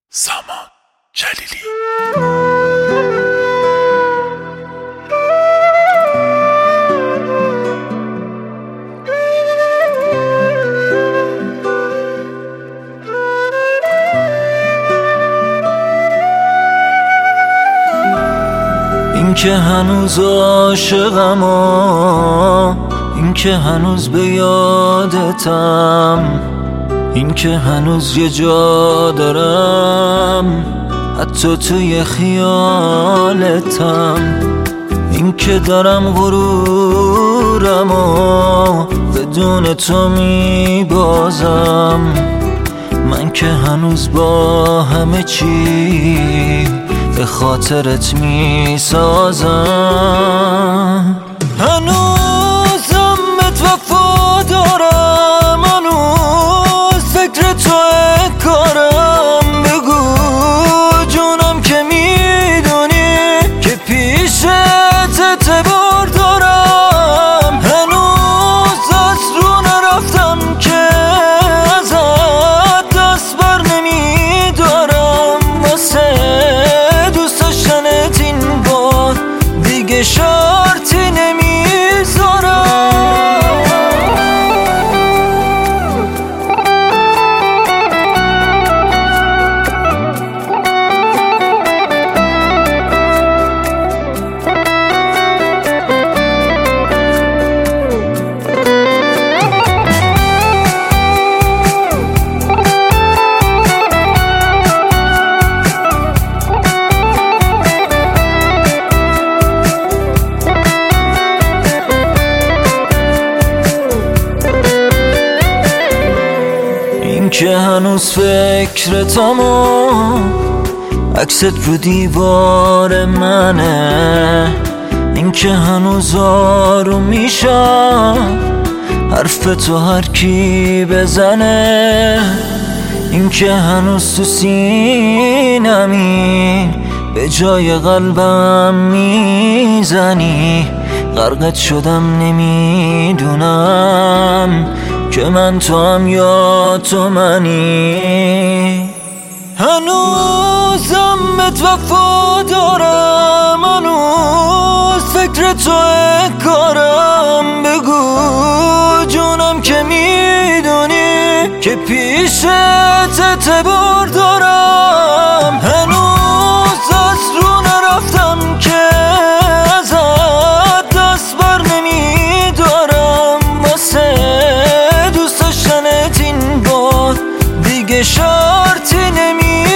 سامان جلیلی. این که هنوز عاشقم این که هنوز به یادتم، این که هنوز یه جا دارم حتی توی خیالتم، این که دارم غرورم بدون تو میبازم، من که هنوز با همه چی به خاطرت میسازم، هنوزم بهت وفا دارم، هنوز فکر توی کارم، بگو جونم که میدونی که پیشت اعتبار دارم، هنوز از رو نرفتم که ازت دست بر نمیدارم، واسه دوست داشتنت این بار دیگه شرطی نمیذارم. این که هنوز فکرتم عکست رو دیوار منه، این که هنوز آروم میشم حرف تو هر کی بزنه، این که هنوز تو سینمی به جای قلبم میزنی، غرقت شدم نمیدونم که من تو هم یا تو منی، هنوزم بهت وفا دارم، هنوز فکر توی کارم، بگو جونم که میدونی که پیشت اعتبار دارم، هنوز از رو نرفتم که ازت دست بر نمیدارم، واسه دوست داشتنت این بار دیگه شرطی نمی